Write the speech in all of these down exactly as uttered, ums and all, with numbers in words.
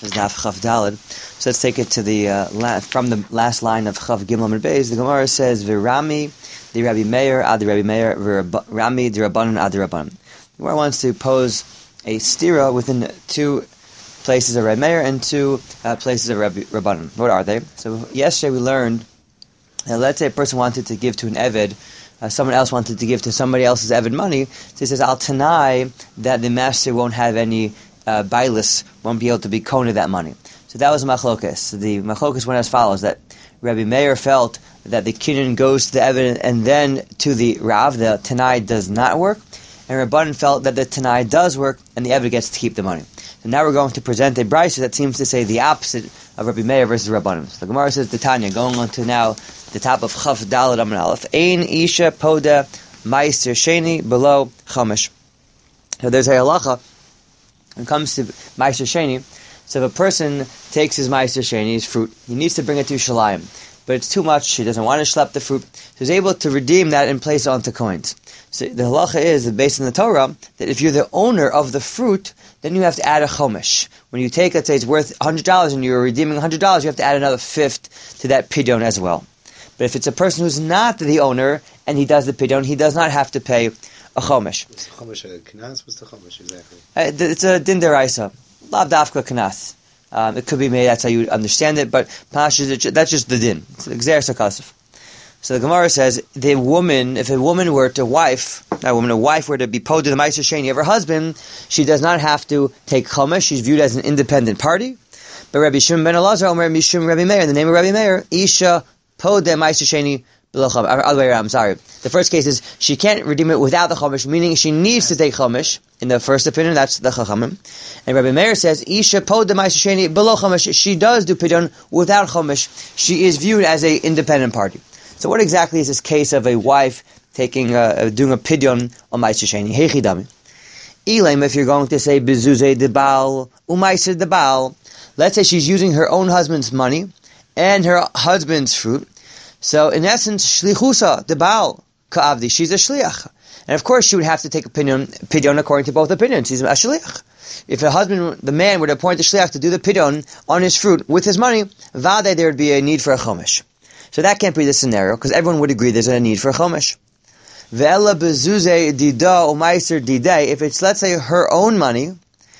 This is Daf Chav Daled. So let's take it to the uh, la- from the last line of Chav Gimel and Beis. The Gemara says, "V'Rami the Rabbi Meir ad Rabbi Meir v'Rami the Rabbanan ad Rabbanan." The Gemara wants to pose a stira within two places of Rabbi Meir and two uh, places of Rabbi Rabbanan. What are they? So yesterday we learned that let's say a person wanted to give to an Eved. Uh, someone else wanted to give to somebody else's Eved money. So he says, "I'll deny that the master won't have any uh, bailis, won't be able to be kona that money." So that was machlokas. The machlokas went as follows: that Rabbi Meir felt that the kinyan goes to the Eved and then to the Rav. The Tanai does not work, and Rabbanan felt that the Tanai does work and the Eved gets to keep the money. So now we're going to present a brisa that seems to say the opposite of Rabbi Meir versus Rabbanan. So the Gemara says the Tanya, going on to now the top of Chav Daled Amud Aleph. Ein isha poda meister sheni below chamish. So there's a halacha when it comes to meister sheni. So if a person takes his meister sheni, his fruit, he needs to bring it to Shalayim, but it's too much. He doesn't want to schlep the fruit. So he's able to redeem that and place it onto coins. So the halacha is that based on the Torah that if you're the owner of the fruit, then you have to add a chomesh. When you take, let's say it's worth one hundred dollars and you're redeeming one hundred dollars, you have to add another fifth to that pidyon as well. But if it's a person who's not the owner and he does the pidyon, he does not have to pay a chomesh. What's the chomesh? A knas? What's the chomesh exactly? Uh, it's a din deraisa, lav dafka knas. Um, it could be made, that's how you understand it, but pasha, that's just the din. It's exer sakasif. So the Gemara says, the woman, if a woman were to wife, a woman, a wife were to be poded the meiser sheni of her husband, she does not have to take chomesh. She's viewed as an independent party. But Rabbi Shimon ben Elazar, Omer Mishum Rabbi Meir, in the name of Rabbi Meir, isha poded meiser sheni below chomesh. Other way around, I'm sorry. The first case is, she can't redeem it without the chomesh, meaning she needs to take chomesh. In the first opinion, that's the chachamim. And Rabbi Meir says, isha poded meiser sheni below chomesh. She does do pidyon without chomesh. She is viewed as an independent party. So what exactly is this case of a wife taking uh, doing a pidyon on meiser sheni? Heichi dami. Elam, if you're going to say bezuzei de baal umeiser de baal, let's say she's using her own husband's money and her husband's fruit. So in essence, shlichusa de baal ka'avdi, she's a shliach, and of course she would have to take a pidyon, pidyon according to both opinions. She's a shliach. If the husband, the man, would appoint a shliach to do the pidyon on his fruit with his money, vade there would be a need for a chomesh. So that can't be the scenario, because everyone would agree there's a need for a chomesh. Ve'ela bezuze dida o meiser didei, if it's, let's say, her own money,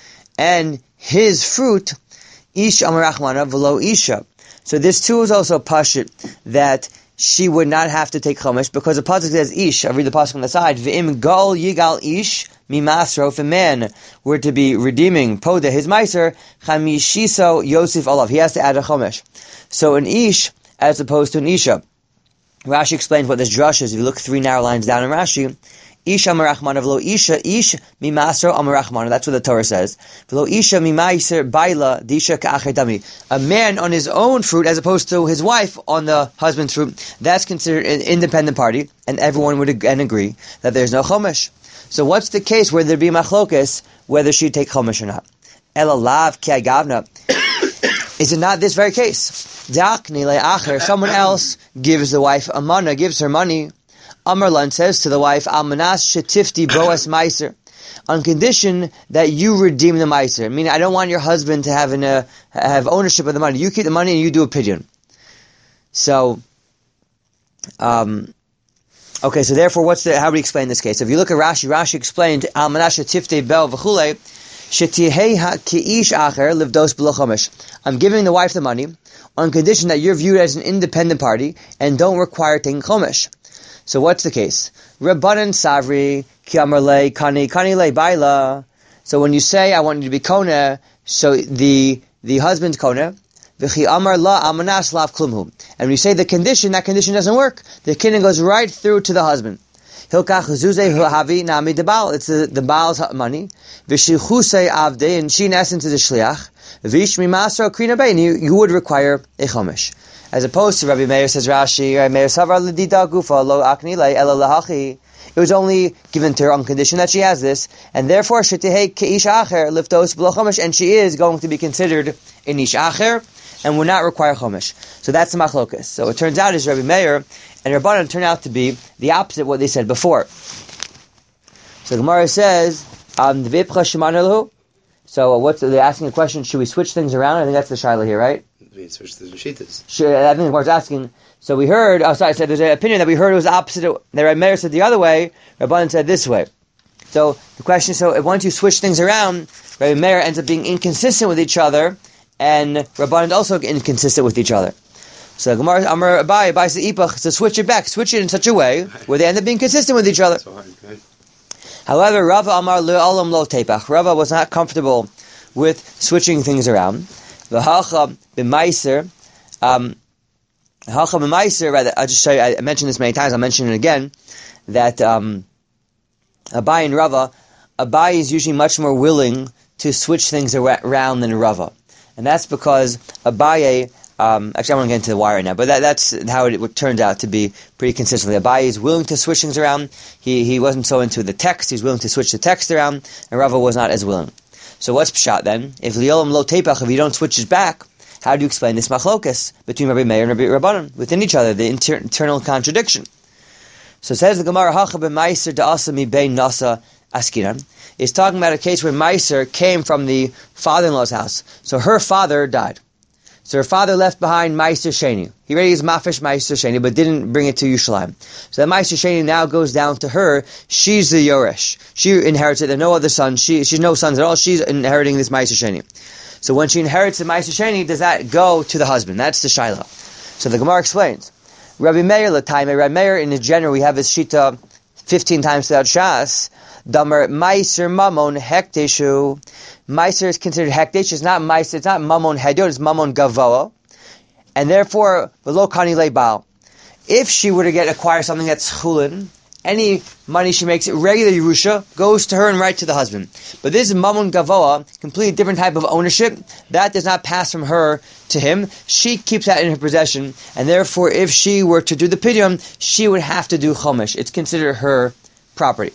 and his fruit, ish amarachmana v'lo isha. So this too is also pashut, that she would not have to take chomesh, because the pasuk says ish, I'll read the pasuk on the side, ve'im gal yigal ish mimasro, if a man were to be redeeming poda, his meiser, chamishiso yosef olav, he has to add a chomesh. So an ish, as opposed to an isha. Rashi explains what this drush is. If you look three narrow lines down in Rashi, isha amarachmana v'lo isha ish mimasro amarachmana. That's what the Torah says. V'lo isha mimaiser baila disha ka'achedami. A man on his own fruit, as opposed to his wife on the husband's fruit, that's considered an independent party, and everyone would ag- and agree that there's no chomesh. So what's the case where there'd be machlokas whether she'd take chomesh or not? Elalav ki agavna. Is it not this very case? Someone else gives the wife a mana, gives her money. Amarlan says to the wife, Almanas shetifti boas meiser, on condition that you redeem the meiser. Meaning, I don't want your husband to have an, uh, have ownership of the money. You keep the money and you do a pidyon. So, um, okay, so therefore, what's the, how do we explain this case? If you look at Rashi, Rashi explained, Almanas shetifti bel v'chulei, I'm giving the wife the money on condition that you're viewed as an independent party and don't require taking chomesh. So what's the case? Rabbanan savri ki amarle kani kani le baila. So when you say I want you to be kona, so the the husband's kona, v'chi amar la amanas lav klumhu. And when you say the condition, that condition doesn't work. The kinyan goes right through to the husband. Hilkach zuzei havi nami de baal. It's the, the baal's money. V'shichusei avde, and she in essence is a shliach. V'ishmi masro krina bein. You, you would require a chomesh, as opposed to Rabbi Meir, says Rashi. Rabbi Meir savar l'dida gufa lo akni le ela lahachi. It was only given to her on condition that she has this, and therefore shetehei keish acher liftos b'lo chomesh, and she is going to be considered an ish acher, and will not require chomesh. So that's the machlokas. So it turns out is Rabbi Meir and Rabbanan turn out to be the opposite of what they said before. So the Gemara says, um, so So uh, what's they're asking a question? Should we switch things around? I think that's the shaila here, right? We switch the Mashitas. Should, I think the Gemara is asking. So we heard. Oh, sorry. I said there's an opinion that we heard it was opposite. That Rabbi Meir said the other way. Rabbanan said this way. So the question: so if once you switch things around, Rabbi Meir ends up being inconsistent with each other, and Rabbanan also inconsistent with each other. So Gemara Amar Abai Abai said Ipach, so switch it back, switch it in such a way where they end up being consistent with each other. So hard, right? However, Rava Amar Le'olam Lo Tepach. Rava was not comfortable with switching things around. V'hacha b'maiser, um, hacha b'maiser. Rather, I'll just show you. I mentioned this many times. I'll mention it again. That um, Abai and Rava, Abai is usually much more willing to switch things around than Rava, and that's because Abaye. Um, actually, I want to get into the why right now, but that, that's how it, it turned out to be pretty consistently. Abaye is willing to switch things around. He he wasn't so into the text. He's willing to switch the text around, and Rava was not as willing. So what's pshat then? If liolam lo tepach, if you don't switch it back, how do you explain this machlokas between Rabbi Meir and Rabbi Rabbanan within each other, the inter- internal contradiction? So it says the Gemara, Hacha b'maiser da'asa mi bein nasa askiran. It's talking about a case where Maiser came from the father-in-law's house. So her father died. So her father left behind Meiser Sheni. He already is Mafish Meiser Sheni, but didn't bring it to Yerushalayim. So that Meiser Sheni now goes down to her. She's the Yoresh. She inherits it. There are no other sons. She, she's no sons at all. She's inheriting this Meiser Sheni. So when she inherits the Meiser Sheni, does that go to the husband? That's the Shaila. So the Gemara explains. Rabbi Meir L'taimeh. Rabbi Meir, in the general, we have his Shita fifteen times throughout Shas. Damer Meiser Mamon Hekteshu. Meiser is considered hekdesh. It's not meiser. It's not mamon hediot. It's mamon gavoa, and therefore v'lo kani leibal. If she were to get acquire something that's chulin, any money she makes, regular Yerusha, goes to her and right to the husband. But this is mamon gavoa, completely different type of ownership. That does not pass from her to him. She keeps that in her possession, and therefore, if she were to do the pidyon, she would have to do chomesh. It's considered her property.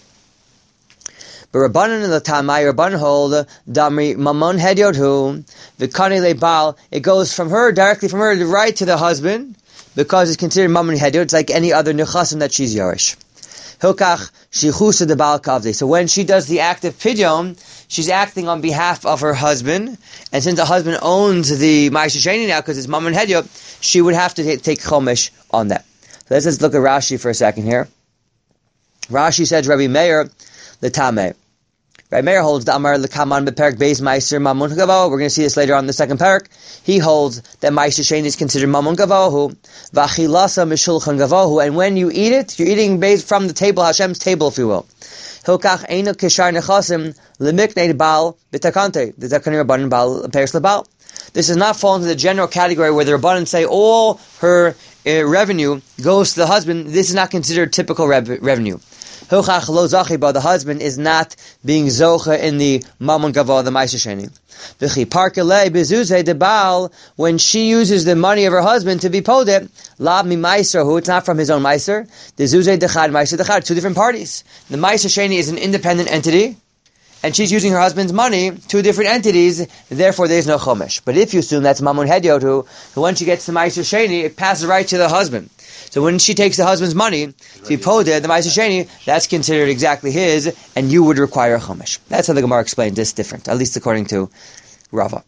But Rabbanan and the Tamai, Rabbanan hold Damri Mamon Hedyotu, Vikani Lebal. It goes from her directly from her right to the husband because it's considered Mamon Hedyot. It's like any other nechasim that she's Yorish. Hilkach Shichusa de Baal Kavde. So when she does the act of pidyon, she's acting on behalf of her husband, and since the husband owns the Ma'aseh Sheni now because it's Mamon Hedyot, she would have to t- take chomesh on that. So let's just look at Rashi for a second here. Rashi says Rabbi Meir the Tameh. Rabbi Meir holds the Amar L'Kaman B'Perek Beis Meiser Mamon Gavo. We're going to see this later on in the second parak. He holds that Meiser Sheni is considered Mamon Gavohu, V'Achilasa Mishulchan Gavohu, and when you eat it, you're eating based from the table, Hashem's table, if you will. Hilkach Eino Kishar Nechasim L'Miknei Baal B'Takante. The Zakani Rabbanan Baal Peres LeBaal. This does not fall into the general category where the Rabbanan say all her uh, revenue goes to the husband. This is not considered typical rev- revenue. Hilchach lo zachiba, the husband is not being zocha in the mamon gavo, the ma'aser sheni. V'chi parkelei bezuzei de baal, when she uses the money of her husband to be podeh, lab mi ma'aser, who it's not from his own ma'aser, the zuzei dechad, ma'aser dechad, two different parties. The ma'aser sheni is an independent entity, and she's using her husband's money, two different entities, therefore there is no chomesh. But if you assume that's mamon hedyot, who, who when she gets the ma'aser sheni, it passes right to the husband. So when she takes the husband's money to be podeh, the ma'aser sheni, that's considered exactly his, and you would require a chomesh. That's how the Gemara explains this different, at least according to Rava.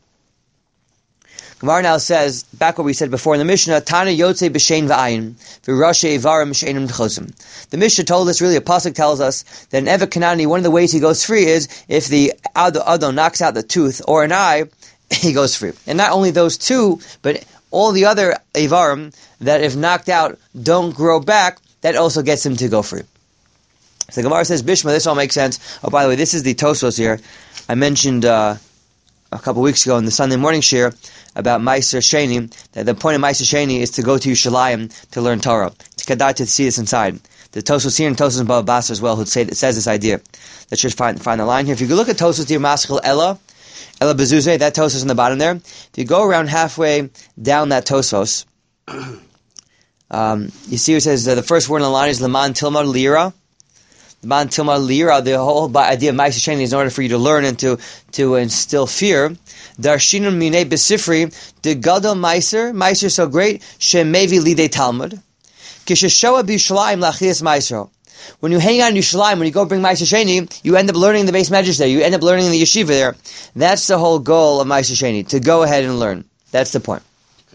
Gemara now says, back what we said before in the Mishnah, Tana Yotze b'shein v'ayin, v'rashe ivarim b'sheinim d'chosim. The Mishnah told us, really a pasuk tells us, that in Evet Kanani, one of the ways he goes free is, if the Adon knocks out the tooth or an eye, he goes free. And not only those two, but all the other ivarim, that if knocked out, don't grow back, that also gets him to go free. So the Gemara says, Bishma, this all makes sense. Oh, by the way, this is the Tosfos here. I mentioned uh, a couple weeks ago in the Sunday morning shir about Ma'aser Sheni, that the point of Ma'aser Sheni is to go to Yerushalayim to learn Torah. It's Kedai to see this inside. The Tosfos here and Tosfos in Bava Basra as well, who say, says this idea. Let's just find, find the line here. If you look at Tosfos here, Maschil Ella, Ella Bezuzeh, that Tosfos in the bottom there. If you go around halfway down that Tosfos, um, you see it says uh, the first word in the line is Leman Tilmar Lira. Leman Tilmar Lira, the whole idea of Ma'aser Sheni is in order for you to learn and to, to instill fear. Darshinun Minei Besifri, the Gadol Ma'aser, Ma'aser so great, Shemevi Lidei Talmud. Kisheshoa B'Yushalayim Lachias Ma'aser. When you hang out in Yerushalayim, when you go bring Ma'aser Sheni, you end up learning the base medrash there. You end up learning in the yeshiva there. That's the whole goal of Ma'aser Sheni, to go ahead and learn. That's the point.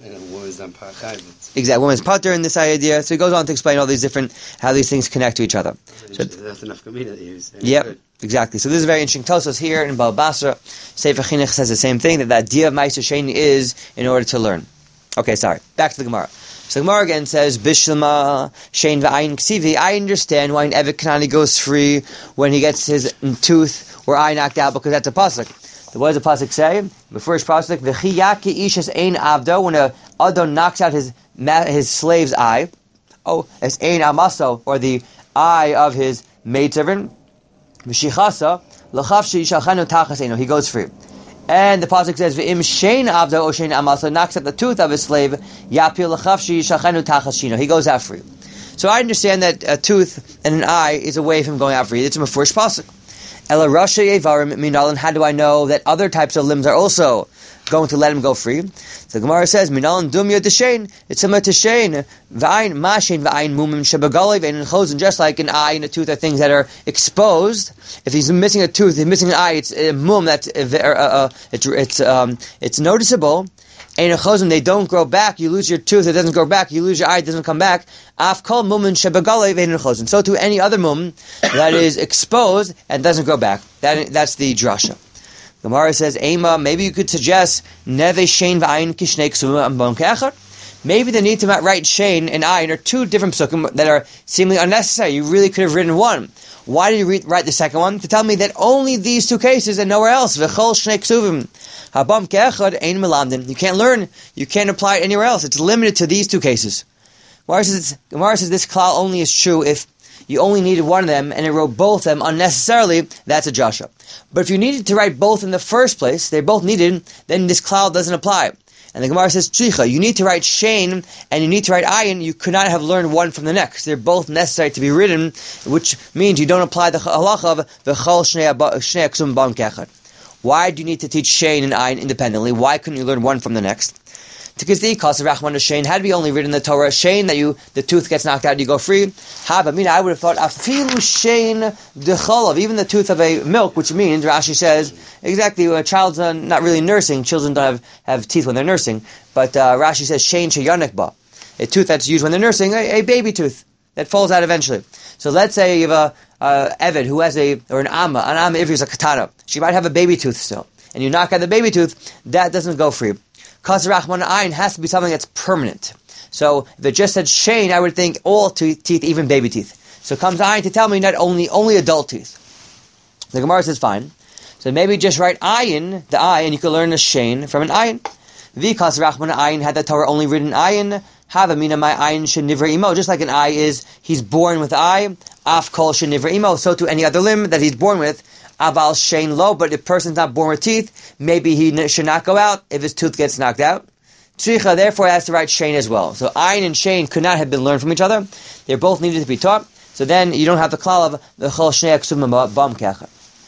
Exactly. Woman's pater in this idea. So he goes on to explain all these different, how these things connect to each other. So, that's enough community to use. Yep, exactly. So this is very interesting. Tosos here in Baba Basra, Sefer Chinuch says the same thing, that the idea of Ma'aser Sheni is in order to learn. Okay, sorry. Back to the Gemara. So the Gemara again says, Bishlama Shein v'ayin ksivi. I understand why an Evet Kanani goes free when he gets his tooth or eye knocked out, because that's a pasuk. So what does the pasuk say? The first pasuk, V'chi yaki ishes ein avdo, when a adon knocks out his his slave's eye, oh, as ein amaso, or the eye of his maidservant, V'shichasa l'chavshi yishalchanu tachas eino, he goes free. And the pasuk says, "V'im shein avdo o shein amaso," knocks out the tooth of his slave, yapil l'chavshi yishalchanu tachas shino, he goes out free. So I understand that a tooth and an eye is a way from going out free. It's a first pasuk. Ela rasha yevarim minalan. How do I know that other types of limbs are also going to let him go free? So the Gemara says, minalan dumya d'shein. It's similar to shein. V'ayin ma shein v'ayin mumim shebagali v'ayin chosen. Just like an eye and a tooth are things that are exposed. If he's missing a tooth, he's missing an eye. It's a mum that's uh, uh, it's it's um it's noticeable. And a chosen, they don't grow back. You lose your tooth, it doesn't grow back. You lose your eye, it doesn't come back. Af kol mumin shebagali v'ein chosen. So to any other mum that is exposed and doesn't grow back. That that's the drasha. Gemara says, Ema, maybe you could suggest neve shein v'ayin kishnei ksuvim ambon ke'echad. Maybe the need to write shein and ayin are two different psukim that are seemingly unnecessary. You really could have written one. Why did you read, write the second one? To tell me that only these two cases and nowhere else. V'chol shnei ksuvim. Habam ke'echad ein melamdin. You can't learn, you can't apply it anywhere else. It's limited to these two cases. Gemara says, Gemara says this klal only is true if you only needed one of them and it wrote both of them unnecessarily. That's a jasha. But if you needed to write both in the first place, they're both needed, then this klal doesn't apply. And the Gemara says, Tzricha, you need to write shein and you need to write ayin. You could not have learned one from the next. They're both necessary to be written, which means you don't apply the halacha of v'chol shnei ksum bam kechad. Why do you need to teach shein and ayin independently? Why couldn't you learn one from the next? Because the ikos of Rachman shein had to be only written in the Torah. Shein, that you the tooth gets knocked out and you go free. Ha, but I mean, I would have thought afilu shein decholav, even the tooth of a milk, which means Rashi says exactly a child's uh, not really nursing. Children don't have, have teeth when they're nursing, but uh, Rashi says shein sheyanek ba, a tooth that's used when they're nursing, a, a baby tooth that falls out eventually. So let's say you have a uh, Eved who has a or an amma, an amma if he's a katana, she might have a baby tooth still, and you knock out the baby tooth, that doesn't go free. Kas Rachman ayin has to be something that's permanent. So if it just said shein, I would think all teeth, teeth, even baby teeth. So comes ayin to tell me not only only adult teeth. The Gemara says fine. So maybe just write ayin, the eye, and you can learn a shein from an ayin. Vikas Rachman ayin had the Torah only written ayin. Havamina my ayin shenivra imo. Just like an eye is, he's born with the eye. Af kol shenivra imo. So to any other limb that he's born with. Aval shein lo, but if a person's not born with teeth, maybe he should not go out if his tooth gets knocked out. Tzricha therefore has to write shein as well. So ayin and shein could not have been learned from each other. They both needed to be taught. So then you don't have the klal of the chol shnei ksuvim bam kecha.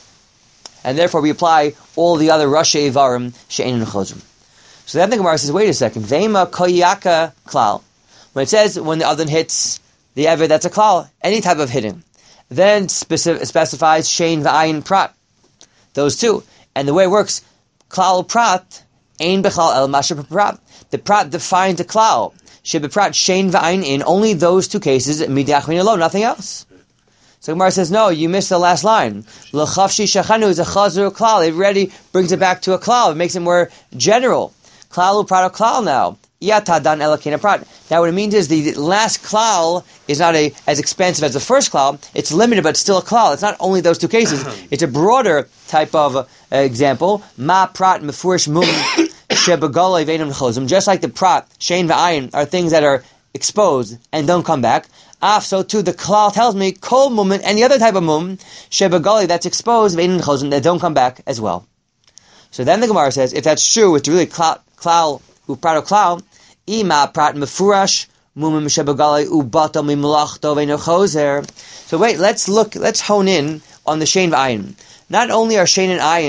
And therefore we apply all the other rasha ivarim shein and chozim. So then the Gemara says, wait a second, veima koyaka klal. When it says when the other hits the ever, that's a klal, any type of hitting. Then specific, specifies shein v'ayin prat, those two. And the way it works, klal prat, ein bechal el masher prat. The prat defines the klal. Shebeprat shein v'ayin in, only those two cases, midachmin alone, nothing else. So Gemara says, no, you missed the last line. L'chavshi shachanu is a chazur klal. It already brings it back to a klal. It makes it more general. Klal prat klal now. Yatadan elakina prat. Now what it means is the last klal is not a, as expansive as the first klal. It's limited, but still a klal. It's not only those two cases. It's a broader type of uh, example. Ma prat mefurish mum shebagalei veinam chozim. Just like the prat, shein v'ayin are things that are exposed and don't come back. Af, so too the klal tells me kol mum, any other type of mum shebagalei that's exposed veinam chozim that don't come back as well. So then the Gemara says, if that's true, it's really klal, klal who prat klal. Ima prat mefurash mumim shebagalei ubato mimlachto ve'no chozer. So wait, let's look, let's hone in on the shein v'ayin. Not only are shein and ayins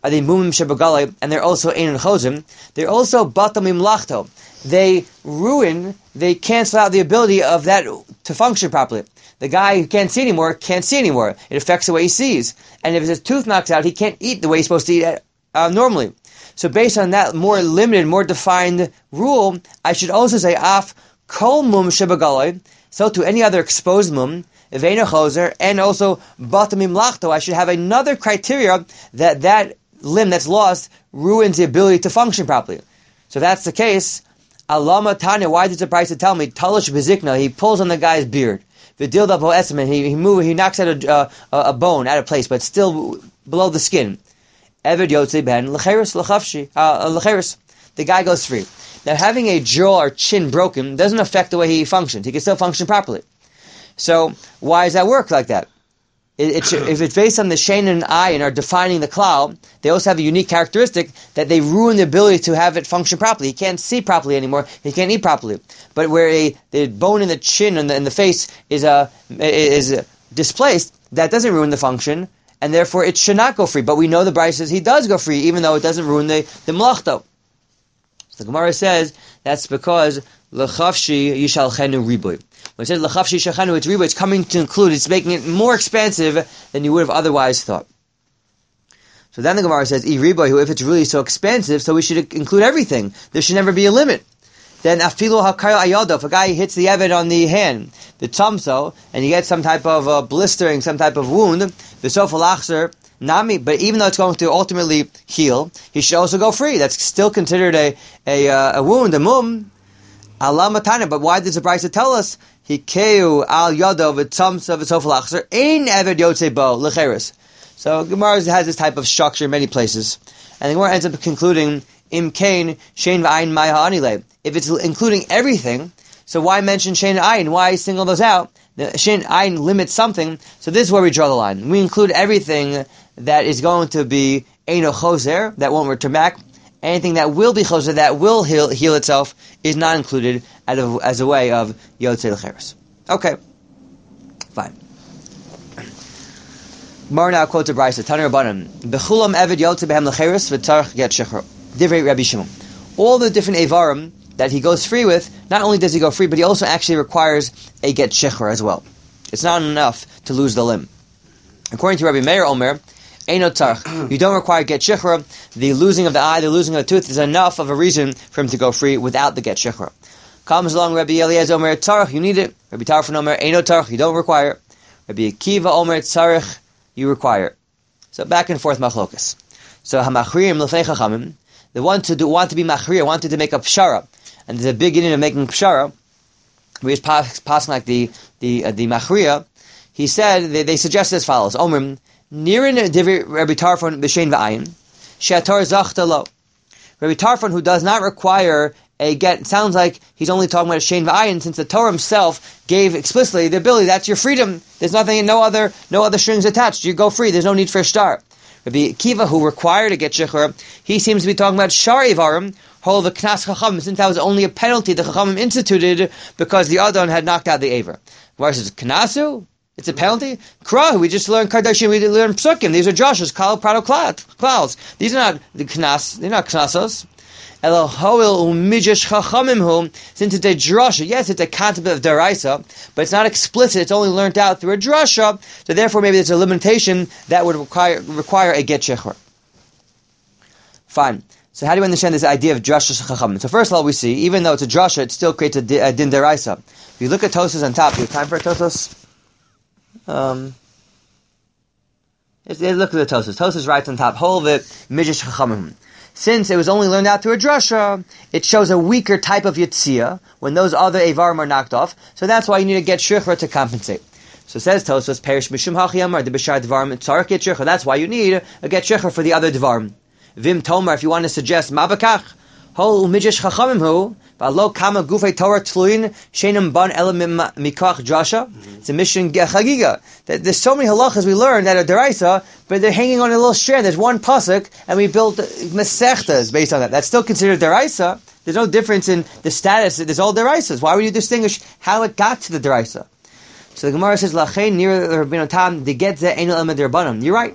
are they mumim shebegalei, and they're also ein chozim. They're also batam imlachto. They ruin, they cancel out the ability of that to function properly. The guy who can't see anymore can't see anymore. It affects the way he sees. And if his tooth knocks out, he can't eat the way he's supposed to eat uh, normally. So based on that more limited, more defined rule, I should also say af kol mum shebegalei. So to any other exposed mum, Vena Choser, and also Batamim Lachto, I should have another criteria that that limb that's lost ruins the ability to function properly. So if that's the case, Alama Tanya, why does the price to tell me, Talish Bezikna, he pulls on the guy's beard. Vidilda Po Esman, he he moves, he knocks out a, uh, a bone out of place, but still below the skin. Eved Yotze Ben, Lecheris, Lechafshi, Lecheris. The guy goes free. Now having a jaw or chin broken doesn't affect the way he functions. He can still function properly. So why does that work like that? It, it should, if it's based on the shein and ayin are defining the klal, they also have a unique characteristic that they ruin the ability to have it function properly. He can't see properly anymore. He can't eat properly. But where a, the bone in the chin and the, in the face is uh, is uh, displaced, that doesn't ruin the function, and therefore it should not go free. But we know the Bryce says he does go free, even though it doesn't ruin the the mlachto. So the Gemara says that's because l'chafshi yishalchenu riboy. When it says l'chafshi yishalchenu, it's riboy. It's coming to include. It's making it more expansive than you would have otherwise thought. So then the Gemara says, "I riboy, who if it's really so expansive, so we should include everything. There should never be a limit." Then afilu hakayil ayado. If a guy hits the eved on the hand, the tumso, and he gets some type of uh, blistering, some type of wound, the sofalachzer. Nami, but even though it's going to ultimately heal, he should also go free. That's still considered a a, uh, a wound, a mum. Allah matana. But why does the Brisa tell us? Hikeu al yado v'tzamsa v'sofalachzer ein eved yotze bo lecheres. So Gemara has this type of structure in many places, and the Gemara ends up concluding im kain shein v'ayin maya anile. If it's including everything, so why mention shein and ayin? Why single those out? The shein ayin limits something, so this is where we draw the line. We include everything that is going to be Eino Choser, that won't return back. Anything that will be Choser, that will heal, heal itself, is not included as a, as a way of Yotzei L'cheres. Okay. Fine. Mar now quotes a Brisa, Tanur Rabbanan, Bechulam Eved Yotzei Behem L'cheres V'tarach Get Shechor. Divrei Rabbi Shimon. All the different Evarim that he goes free with, not only does he go free, but he also actually requires a Get Shechor as well. It's not enough to lose the limb. According to Rabbi Meir Omer, Eino Tzarch, you don't require Get Shechor. The losing of the eye, the losing of the tooth is enough of a reason for him to go free without the Get Shechor. Comes along Rabbi Eliezer Omer Tzarch, you need it. Rabbi Tarfon Omer Eino Tzarch, you don't require it. Rabbi Akiva Omer Tzarch, you require it. So back and forth machlokas. So Hamachriim L'fnei Chachamim, the ones who do, want to be machrir, wanted to make a pshara, and there's a big union of making pshara. We just pass, passing like the the uh, the machriya. He said they, they suggested as follows: Omrim nirin divrei Rabbi Tarfon b'shein v'ayin she'atar zachta lo. Rabbi Tarfon, who does not require a get, it sounds like he's only talking about a shein v'ayin, since the Torah himself gave explicitly the ability. That's your freedom. There's nothing, no other, no other strings attached. You go free. There's no need for a star. Rabbi Akiva, who required to get shechur, he seems to be talking about shar ivarim, whole of the knas chachamim, since that was only a penalty the chachamim instituted because the adon had knocked out the aver. Why says knasu? It's a penalty? Krah, we just learned Kardashian, we learned Psukim. These are Joshua's, Kal, Prado, Clouds. These are not the Knas, they're not Knasos. Elo hoil umijish chachamim, since it's a drasha, yes, it's a concept of deraisa, but it's not explicit, it's only learned out through a drasha, so therefore maybe there's a limitation that would require require a get shechur. Fine. So how do you understand this idea of drasha chachamim? So first of all, we see, even though it's a drasha, it still creates a, a din deraisa. If you look at Tosos on top, do you have time for a Tosos? Um, let's, let's look at the Tosos. Tosos writes on top, whole of it, mijish chachamim. Since it was only learned out through a drasha, it shows a weaker type of yitzia when those other evarim are knocked off. So that's why you need to get shechur to compensate. So says Tosos, perish mishum hachiyam or the b'shar dvarim tzarek get shechur. That's why you need a get shechur for the other dvarim. Vim tomar, if you want to suggest mabakach, hol umijish chachamim hu. V'alo kama gufei Torah tluin shenim ban elam mikach drasha. It's a mission chagiga. There's so many halachas we learn that are deraisa, but they're hanging on a little strand. There's one pasuk, and we built mesechtas based on that. That's still considered deraisa. There's no difference in the status. There's all deraisas. Why would you distinguish how it got to the deraisa? So the Gemara says, "Lachein near the Rabbeinu Tam, the get ze enel emed derbanim." You're right.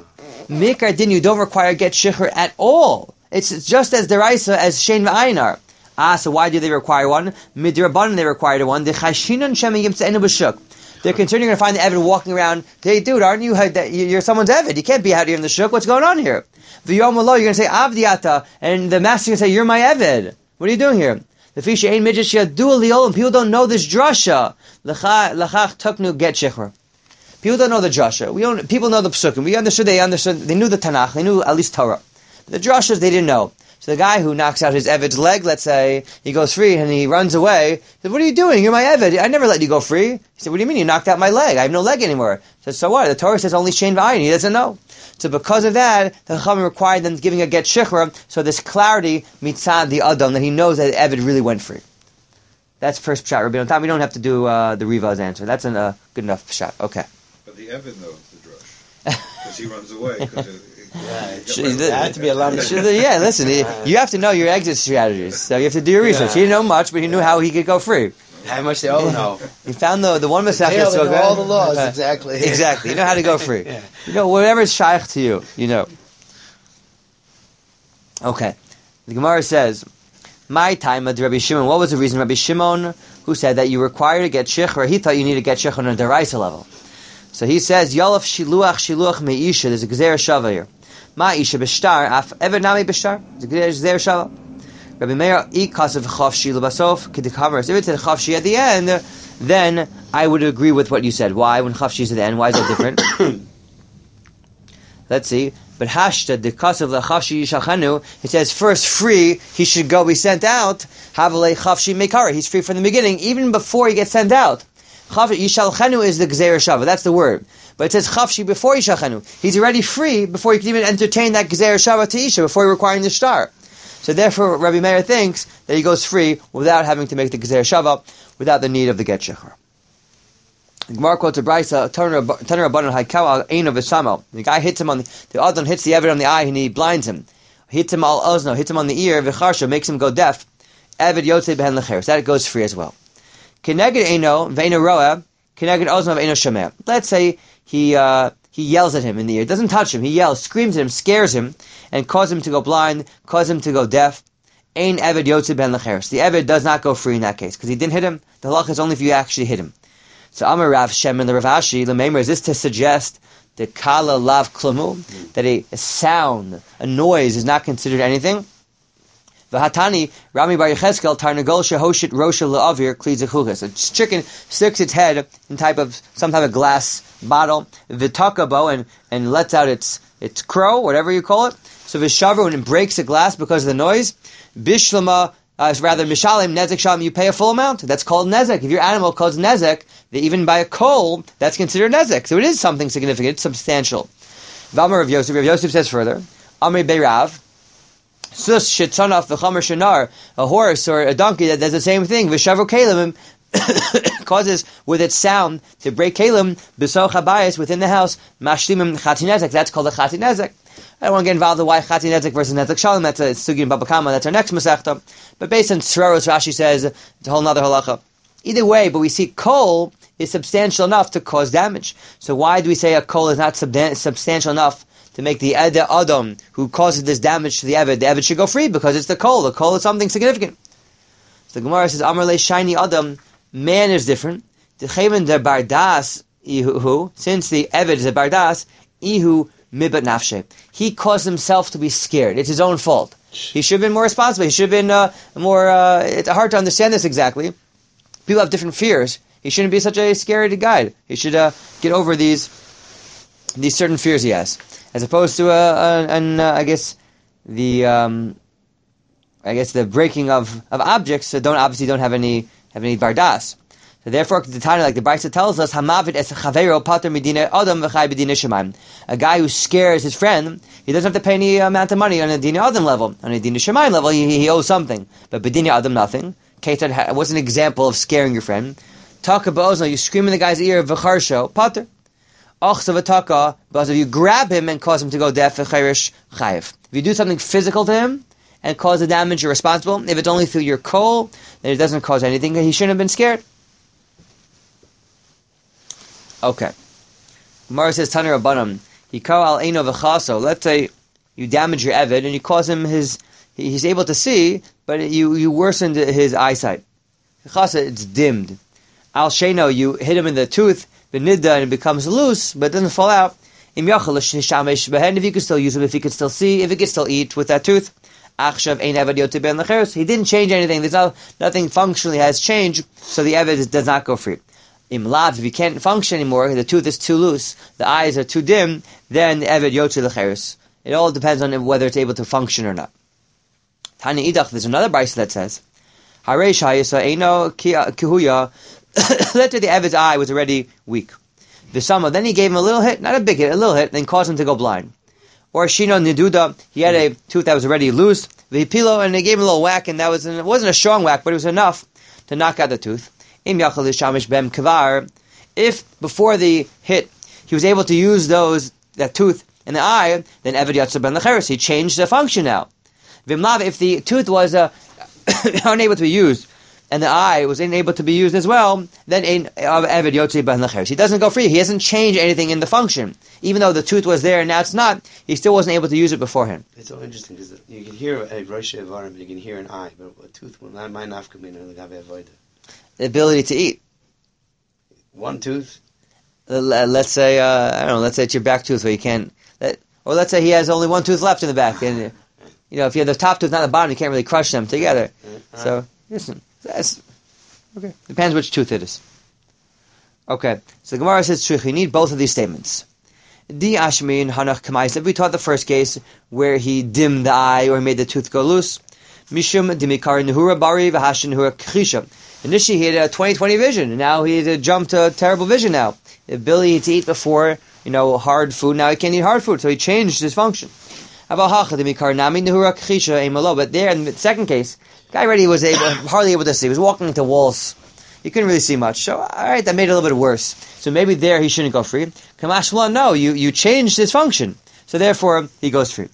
Mikar din, you don't require get shikhr at all. It's just as deraisa as shein v'aynar. Ah, so why do they require one? Midrabanan they required one. The chashinan shemiyim tzenu b'shuk. They're concerned you're going to find the Evid walking around. Hey, dude, aren't you? You're someone's Evid. You can't be out here in the shuk. What's going on here? V'yom lo, you're going to say Avdiata, and the master is going to say, you're my Evid. What are you doing here? The fish ain't midget sheyadu liolim. People don't know this drasha. Lachach tuknu get shechur. People don't know the drasha. We don't. People know the psukim. We understood. They understood. They knew the Tanakh. They knew at least Torah. The drashas they didn't know. So the guy who knocks out his Evid's leg, let's say, he goes free and he runs away. He said, what are you doing? You're my Evid. I never let you go free. He said, what do you mean? You knocked out my leg. I have no leg anymore. He said, so what? The Torah says only shein v'ayin. He doesn't know. So because of that, the Chachamim required them giving a get shikra, so this clarity mitzad the Adam, that he knows that Evid really went free. That's first pshat. Rabbi Natan, we don't have to do uh, the Riva's answer. That's a uh, good enough pshat. Okay. But the Evid knows the drush. Because he runs away. Yeah, it had to be a lamb. Yeah, listen, you have to know your exit strategies. So you have to do your research. He didn't know much, but he knew how he could go free. How much they all know. He found the the one mistake. They know all the laws, uh, exactly. Exactly. You know how to go free. Yeah. You know, whatever is shaykh to you, you know. Okay. The Gemara says, my time at Rabbi Shimon, what was the reason? Rabbi Shimon, who said that you require to get shikhr, he thought you need to get shikhr on a deraisa level. So he says, Yalaf shiluach shiluach me'isha, there's a gzer shava here. Ma isha b'shtar, af ever nami b'shtar, there's a gzer shava. Rabbi Meir, ikas of chafshi l'basof, k'dikamer. If it's a chafshi at the end, then I would agree with what you said. Why? When chafshi is at the end, why is that different? Let's see. But hashta the kasav lechafshi yishachanu. It says first free he should go be sent out. Havalei chafshi mekara. He's free from the beginning, even before he gets sent out. Chafshi yishalchanu is the gzeir shava. That's the word. But it says chafshi before yishachanu. He's already free before he can even entertain that gzeir shava to isha, before requiring the shtar. So therefore, Rabbi Meir thinks that he goes free without having to make the gzeir shava, without the need of the get shechar. The Gemara quotes a brisa, Tanur Rabbanan Haikawa Eino V'Shamo. The guy hits him on the, the Adon hits the Evid on the eye and he blinds him. Hits him al ozno, hits him on the ear, V'charsha, makes him go deaf. Evid Yotzei Behen Lecher. So that goes free as well. Keneged Eino, V'Eino Roa, Keneged Ozno V'Eino Shomea. Let's say he, uh, he yells at him in the ear, doesn't touch him, he yells, screams at him, scares him, and causes him to go blind, causes him to go deaf. Ein Evid Yotzei Behen Lecher. The Evid does not go free in that case, because he didn't hit him. The halach is only if you actually hit him. So Amar Rav Shem and the Rav Ashi, the Meimer, is this to suggest the Kala Lav Klamu, that a, a sound, a noise is not considered anything? V'hatani, Rami Bar Yecheskel, Tarnagol Shehoshit Rosha La'avir, Klizachuchas. A chicken sticks its head in type of, some type of glass bottle, V'takabo, and, and lets out its, its crow, whatever you call it. So V'shavu, and it breaks the glass because of the noise. Bishlama, Uh, rather, mishalim, nezek shalom, you pay a full amount. That's called nezek. If your animal calls nezek, they even buy a coal, that's considered nezek. So it is something significant, it's substantial. V'amar Rav Yosef, Rav Yosef says further, Amri Beirav, sus shetzanaf v'chamer shenar, a horse or a donkey that does the same thing, v'shavru kalim, causes with its sound to break kalim, b'soch habayis, within the house, mashlimim chati nezek, that's called a chati nezek. I don't want to get involved in why Chati Nezek versus Nezek Shalom. That's a Sugi in Baba Kama. That's our next Masechta. But based on Tzroros, Rashi says it's a whole other halacha. Either way, but we see coal is substantial enough to cause damage. So why do we say a coal is not subdan- substantial enough to make the Ed Adam who causes this damage to the Eved? The Eved should go free because it's the coal. The coal is something significant. So the Gemara says, Amar Le Shiny Adam, man is different. The Chemen de Bardas Ihu, since the Eved is a Bardas, Ihu Mibat nafshe. He caused himself to be scared. It's his own fault. He should have been more responsible. He should have been uh, more... Uh, it's hard to understand this exactly. People have different fears. He shouldn't be such a scary guy. He should uh, get over these these certain fears he has. As opposed to, uh, uh, and, uh, I guess, the... Um, I guess the breaking of, of objects that don't obviously don't have any have any bardas. So therefore, the Tanya, like the Brisa tells us, Hamavit es chavero pater medina adam v'chai b'dina shemaim. A guy who scares his friend, he doesn't have to pay any amount of money on a dina adam level. On a dina shemaim level, he, he owes something. But b'dina adam, nothing. Ketan was an example of scaring your friend. Taka ba'ozno, you scream in the guy's ear, v'charsho, pater. Ochsa v'taka, because if you grab him and cause him to go deaf, v'chayrish chayiv. If you do something physical to him, and cause the damage, you're responsible. If it's only through your coal, then it doesn't cause anything, he shouldn't have been scared. Okay. Gemara says, Tanur Rabbanan, He call al eino v'chaso. Let's say you damage your Eved and you cause him his, he's able to see, but you, you worsened his eyesight. Chasa, it's dimmed. Al sheno, you hit him in the tooth, v'nidda, and it becomes loose, but it doesn't fall out. Im yachal l'shishamesh behen, if you could still use him, if he could still see, if he could still eat with that tooth. Achshav ein Eved yotze ben lecheres. He didn't change anything. There's no, nothing functionally has changed, so the Eved does not go free. Im lav, if he can't function anymore, the tooth is too loose, the eyes are too dim, then the Eved yotze lecheres. It all depends on whether it's able to function or not. Tani idach, there's another brayso that says, Hareish hayisa eino kihuya. Let's say the Eved's eye was already weak. Visama, then he gave him a little hit, not a big hit, a little hit, then caused him to go blind. Or Shino Niduda, he had a tooth that was already loose, Vipilo, and they gave him a little whack, and that was an, it wasn't a strong whack, but it was enough to knock out the tooth. Im yachal shamish bem kavar. If before the hit he was able to use those that tooth in the eye, then Eved yatsa ben lecheres, he changed the function now. Vimlav, if the tooth was uh, unable to be used, and the eye was unable to be used as well, then Eved yotze ben lecheres. He doesn't go free. He hasn't changed anything in the function. Even though the tooth was there and now it's not, he still wasn't able to use it beforehand. It's so interesting because you can hear a rosh evarim, you can hear an eye, but a tooth will not mind nafkamina l'gabe avoda. The ability to eat. One tooth. Uh, let's say uh, I don't know. Let's say it's your back tooth where you can't. Let, or let's say he has only one tooth left in the back, and you know if you have the top tooth, not the bottom, you can't really crush them together. So listen. That's, okay. Depends which tooth it is. Okay. So the Gemara says, you need both of these statements. Di Ashmin Hanach Kamaisa. We taught the first case where he dimmed the eye or he made the tooth go loose. Mishum Dimikar Nuhura Bari Vahashin Nuhura Khisha. Initially he had a twenty twenty vision, and now he had to jump to terrible vision now. The ability to eat before, you know, hard food, now he can't eat hard food, so he changed his function. But there in the second case, the guy already was able, hardly able to see. He was walking into walls. He couldn't really see much. So, alright, that made it a little bit worse. So maybe there he shouldn't go free. Kamashla, no, you, you changed his function. So therefore, he goes free.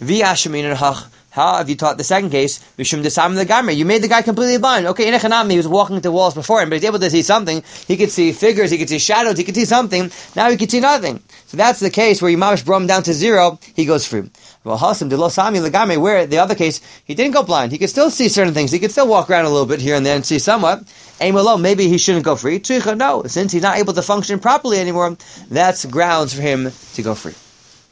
How have you taught the second case? You made the guy completely blind. Okay, he was walking into walls before him, but he's able to see something. He could see figures, he could see shadows, he could see something. Now he could see nothing. So that's the case where Yimamish brought him down to zero, he goes free. Well, Hasim Dilosami Lagame, where the other case, he didn't go blind. He could still see certain things. He could still walk around a little bit here and there and see somewhat. Aimalo, maybe he shouldn't go free. Tzricha, no. Since he's not able to function properly anymore, that's grounds for him to go free.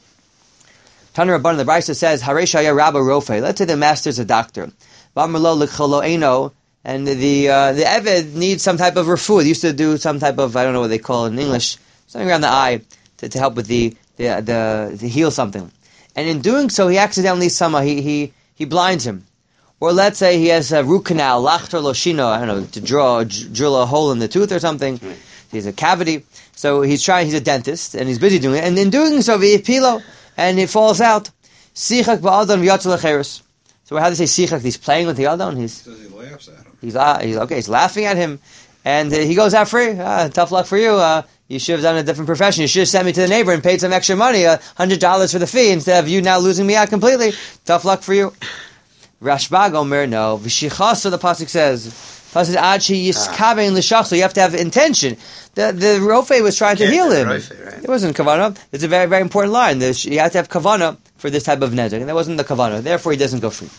Tana Rabban, the Brisa says, Hareshaya Rabba Rofe. Let's say the master's a doctor. Vamrlo Likholo Eino, and the uh, the Eved needs some type of refu. They used to do some type of, I don't know what they call it in English, something around the eye to, to help with the, the, the, to heal something. And in doing so, he accidentally somehow, he, he, he blinds him. Or let's say he has a root canal, lachter loshino, I don't know, to draw, drill a hole in the tooth or something. He has a cavity. So he's trying, he's a dentist, and he's busy doing it. And in doing so, v'yipilo, and it falls out. Sichak ba'adon v'yatzel lecheres. So how do they say sichak? He's playing with the adon. He's, he laughs at him. He's, uh, he's okay. He's laughing at him, and uh, he goes out free. Uh, tough luck for you. Uh, you should have done a different profession. You should have sent me to the neighbor and paid some extra money, a uh, hundred dollars for the fee, instead of you now losing me out completely. Tough luck for you. Rashbag Omer, no. V'shichaso, the pasuk says. Pasuk ad sheyiskavein l'shach. So you have to have intention. The the Rofe was trying to yeah, heal him. Rofe, right? It wasn't kavana. It's a very very important line. There's, you have to have kavana for this type of nezek, and that wasn't the kavana. Therefore, he doesn't go free.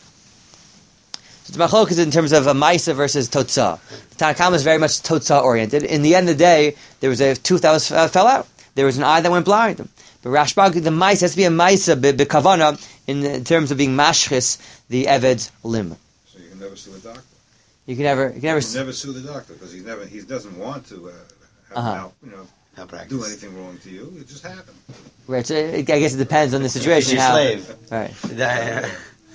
So the machlok is in terms of a maisa versus totzah. The Tanakh is very much totzah oriented. In the end of the day, there was a tooth that was, uh, fell out. There was an eye that went blind. But Rashbag, the maisa has to be a maisa b'kavana in, in terms of being mashchis the eved's limb. So you can never sue a doctor. You can never, you can never, you can never sue the doctor because he never, he doesn't want to uh, have uh-huh. now, you know, do anything wrong to you. It just happened. Right. So I guess it depends on the situation. He's your how, slave. Right. Yeah.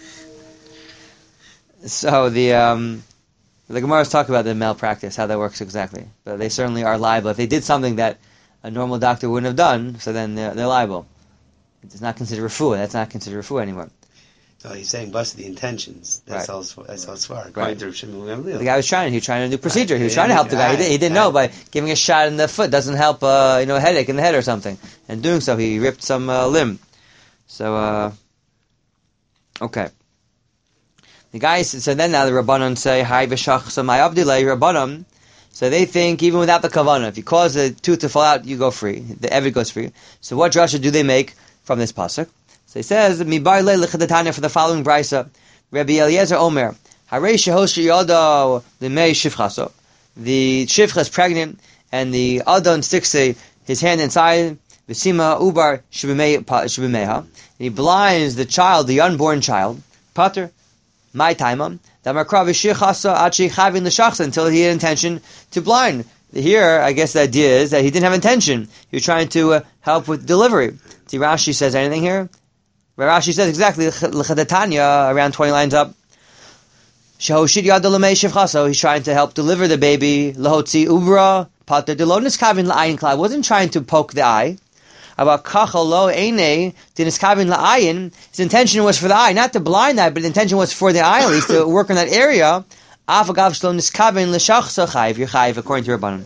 So the um, the Gemara's talk about the malpractice, how that works exactly. But they certainly are liable if they did something that a normal doctor wouldn't have done. So then they're, they're liable. It's not considered refuah. That's not considered refuah anymore. So he's saying bust the intentions. That's right. all. That's all far. Right. To the guy was trying. He was trying to do procedure. He was right. trying to help the guy. He, did, he didn't right. know by giving a shot in the foot doesn't help. Uh, you know, a headache in the head or something. And doing so, he ripped some uh, limb. So, uh, okay. The guy. So then now the Rabbanon say, "Hi v'shach." So my avdilei Rabbanon So they think even without the kavanah, if you cause the tooth to fall out, you go free. The eved goes free. So what drasha do they make from this pasuk? So he says, "Mibar le lechadatanya" for the following brisa. Rabbi Eliezer Omer, Harei shehoshi yado lemei shivchaso. The shivcha is pregnant, and the adon sticks a, his hand inside. V'sima ubar shibimeha. And he blinds the child, the unborn child. Pater, my time. Until he had intention to blind. Here, I guess the idea is that he didn't have intention. He was trying to uh, help with delivery. See, Rashi says anything here? Rashi says exactly, L'chadatanya, around twenty lines up. He's trying to help deliver the baby. Lahotzi ubra, pater delonis kavin la'ayin klal. Wasn't trying to poke the eye. About kachal lo eine dinis kavin la'ayin. His intention was for the eye, not to blind eye, but the intention was for the eye, at least to work in that area. Afagav shlo niskavin l'shachsa chayiv. You're chayiv according to Rabbanan.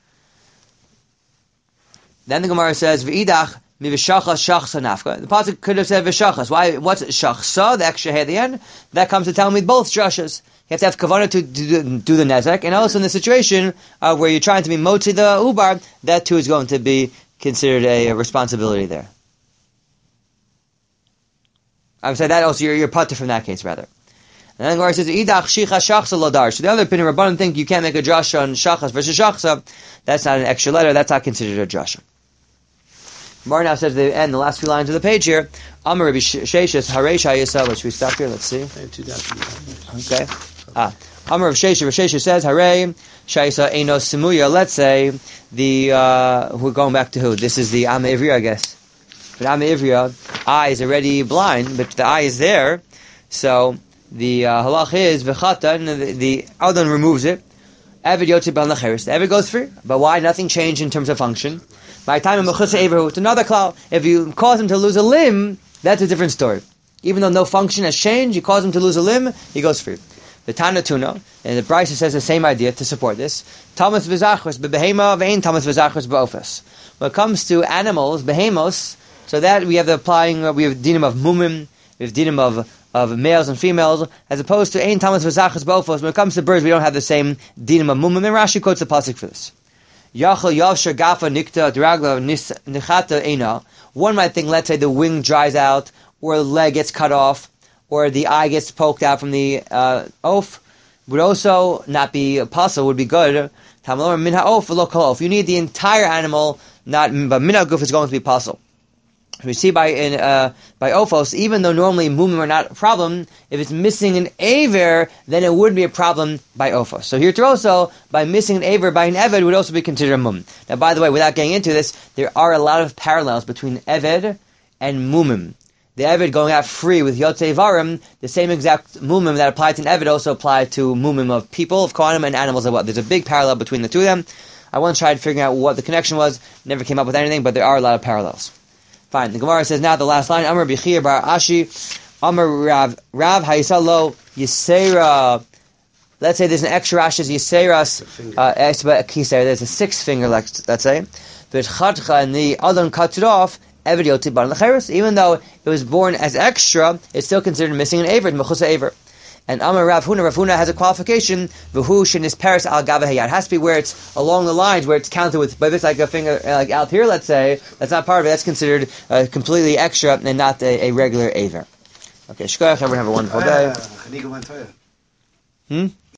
Then the Gemara says v'idach mi v'shachas shachsa nafka. The pasuk could have said v'shachas. Why? What's shachsa? The extra hay at the end. That comes to tell me both drashas. You have to have kavanah to do, do the nezek, and also in the situation uh, where you're trying to be motzi the ubar, that too is going to be considered a, a responsibility there. I would say that also you're, you're putter from that case rather. And then the Gemara says idach shicha shachsa ladar. So the other opinion, Rabbanan think you can't make a drasha on shachas versus shachsa. That's not an extra letter. That's not considered a drasha. Gemara now says the end, the last few lines of the page here. Amar Rabbi Sheshes Harei Shayisa. Should we stop here? Let's see. Okay. Ah, Amar Rav Sheshes. Rav Sheshes says Harei Shayisa Eino Simuya. Let's say the uh, we're going back to who? This is the Am Ivriya, I guess. But Am Ivriya, eye is already blind, but the eye is there. So the uh, halach is v'chata, and the, the Adon removes it. Eved yotzi b'al nacheres. The Eved goes free. But why? Nothing changed in terms of function. By time it's another klal. If you cause him to lose a limb, that's a different story. Even though no function has changed, you cause him to lose a limb, he goes free. The Tana Tuna, and the Brisa says the same idea to support this. Tamas v'zachros b'behema v'ein tamas v'zachros b'ofes. When it comes to animals, behemos, so that we have the applying, uh, we have dinim of mumim, we have dinim of of males and females, as opposed to ein tamas v'zachros b'ofes. When it comes to birds, we don't have the same dinim of mumim. And Rashi quotes the pasuk for this. Yachal yavsher gafa nikta dragla nichata ena. One might think, let's say the wing dries out, or the leg gets cut off, or the eye gets poked out from the uh, oaf, would also not be possible, would be good. If you need the entire animal, not but minha guf is going to be possible. We see by in uh, by ophos, even though normally mumim are not a problem, if it's missing an aver, then it would be a problem by ophos. So here also, by missing an aver by an eved would also be considered a mum. Now, by the way, without getting into this, there are a lot of parallels between eved and mumim. The eved going out free with yotzei varim, the same exact mumim that applied to an eved also applied to mumim of people, of kohanim, and animals as well. There's a big parallel between the two of them. I once tried figuring out what the connection was, never came up with anything, but there are a lot of parallels. Fine. The Gemara says now the last line. Amar B'chir bar Ashi. Amar Rav Rav Hayisalo Yisera. Let's say there's an extra Rashi Yiseras. Uh, there's a six finger. Let's say. But Chadcha and the Adon cuts it off. Eved Yotzi Bar Lecheres. Even though it was born as extra, it's still considered missing an aver. Mechusa aver. And Amar Rav Huna, Rav Huna has a qualification. V'hu shenis paris al gavahayad. It has to be where it's along the lines where it's counted with. But if it's like a finger, like out here, let's say, that's not part of it. That's considered uh, completely extra and not a, a regular aver. Okay, shkoyach. Everyone have a wonderful day. Hmm.